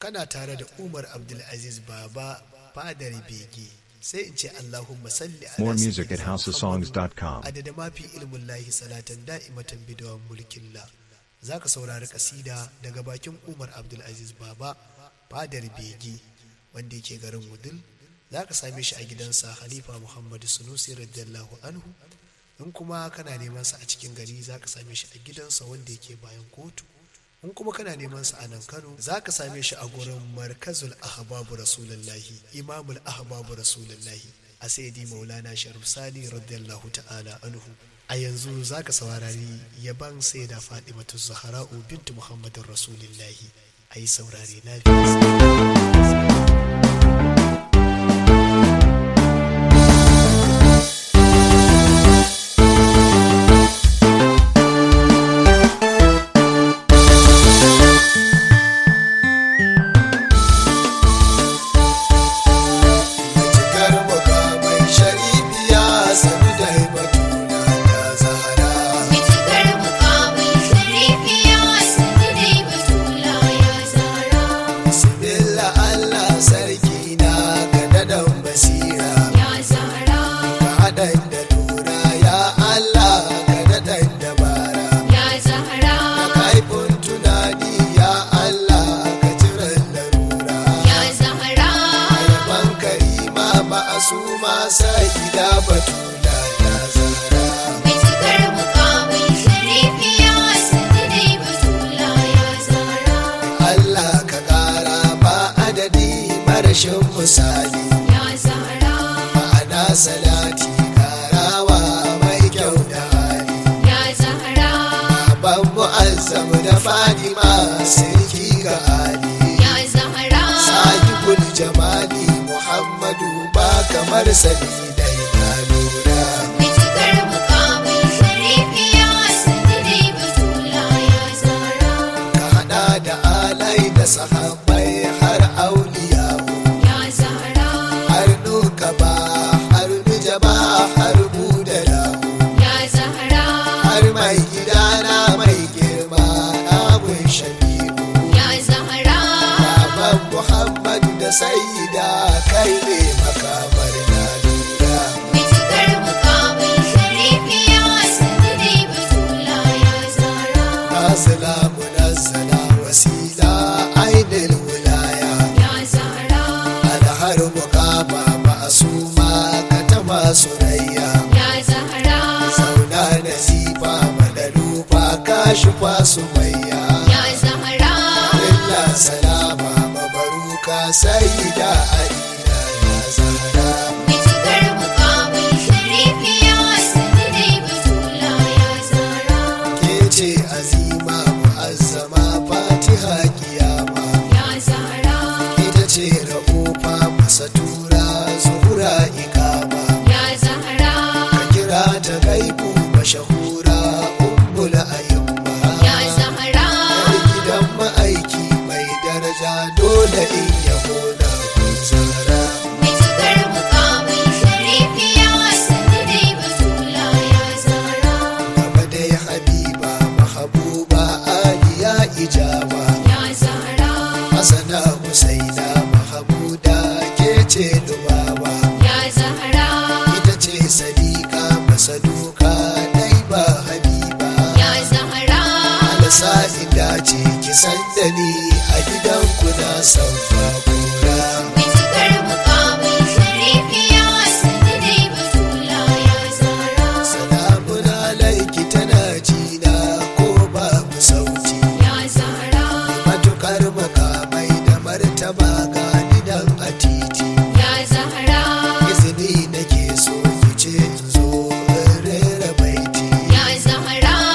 kana tare da Umar Abdulaziz Baba fadar bege. Sai in ce Allahumma salli ala More music at houseofsongs.com. adada mafi ilmin lahi salatan da'imatan bidawan mulkin la. Za ka saurari kasida daga bakin Umar Abdulaziz Baba fadar bege wanda yake garin Wudil. Za ka same shi a gidansa Khalifa Muhammadu Sunusi radiyallahu anhu. In kuma kana neman sa a cikin gari za ka same shi a gidansa wanda yake bayan kotu. In kuma kana neman sa a nan Kano za ka same shi a gurin Markazul Ahbabu Rasulullahi, Imamul Ahbabu Rasulullahi, a Sayyidi Maulana Sharif Sani radiyallahu ta'ala anhu. A yanzu za ka saurari yaban Sayyida Fatimatu Zahra'u bintu Muhammadin Rasulullahi. A yi saurare lafiya.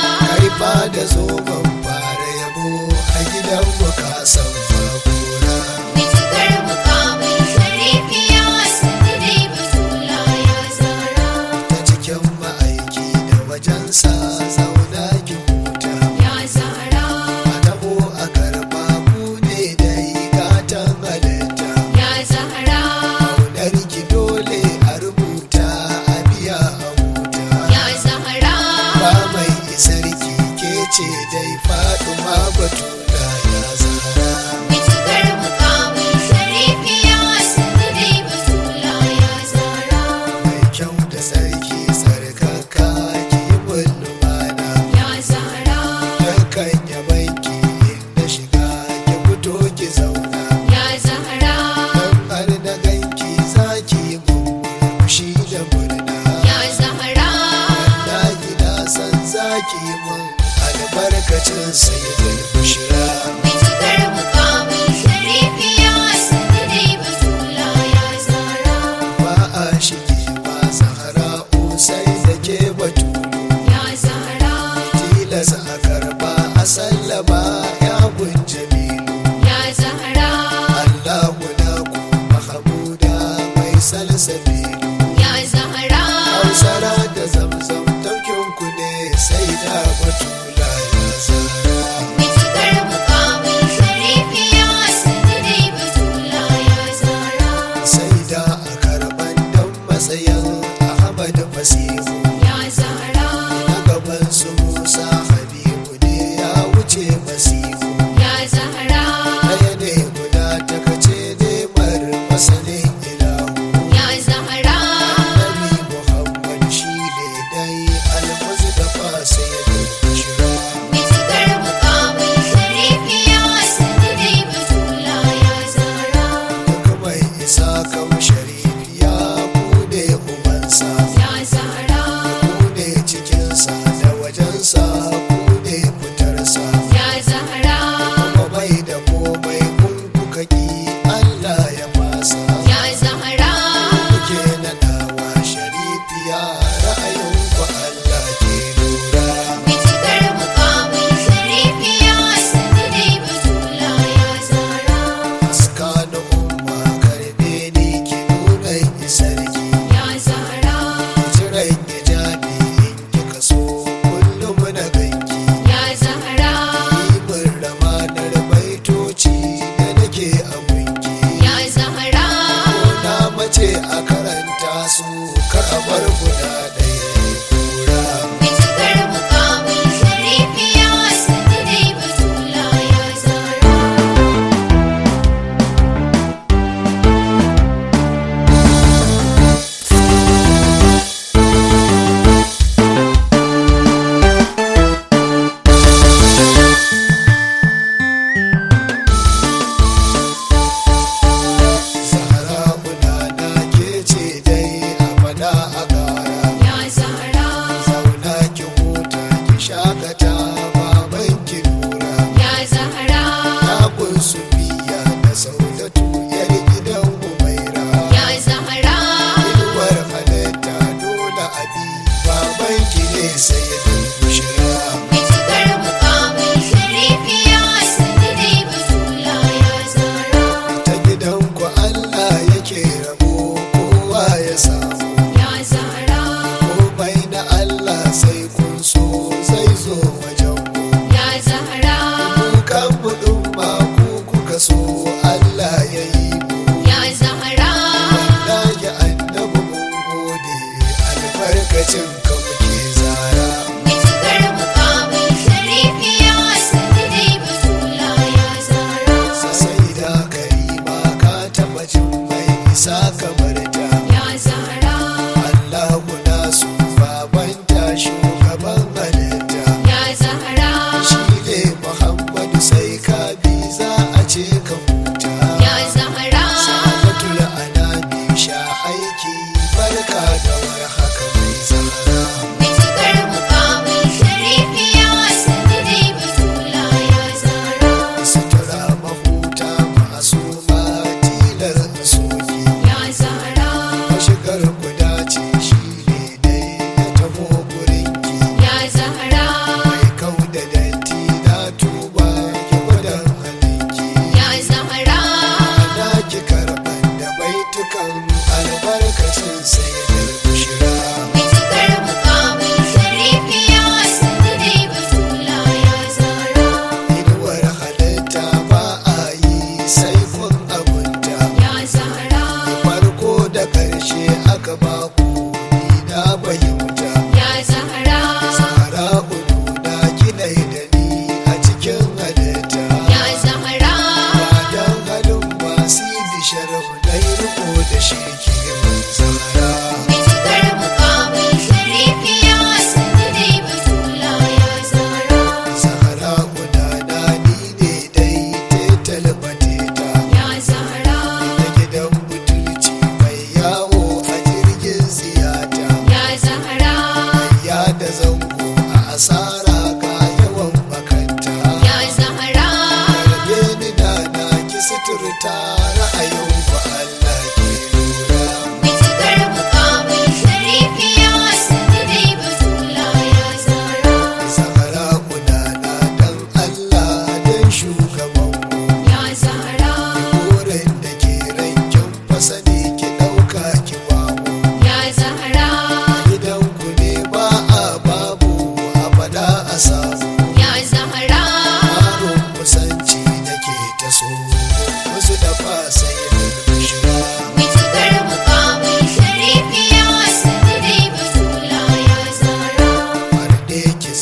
Da zo ban fara yabo a gidan mu ka san fa su kar a bar guda ɗaya kura. Bincikar mukamin sharifiya sani dai batula ya zara.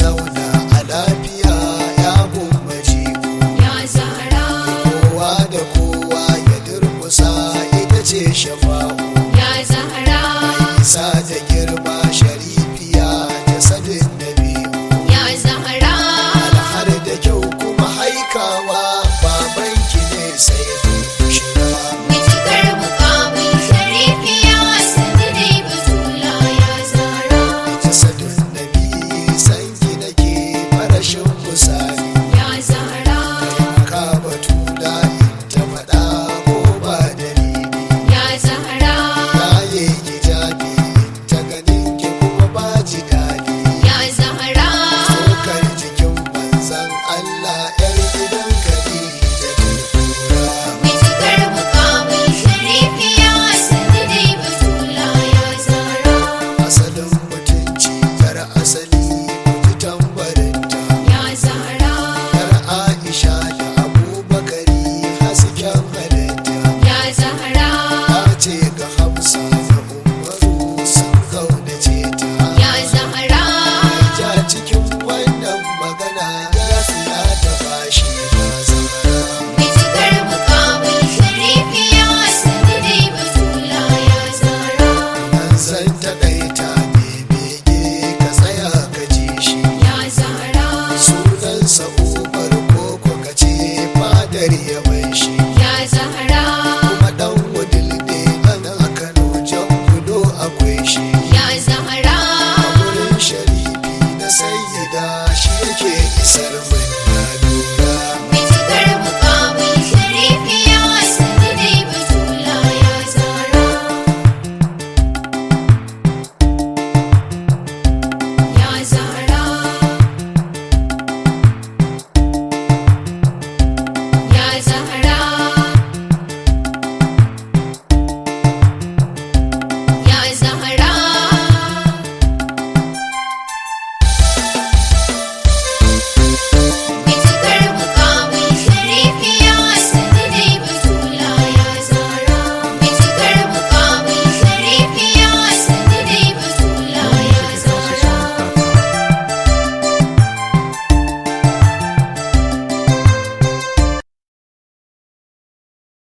Zauna a lafiya ya gummaji ya zara kowa da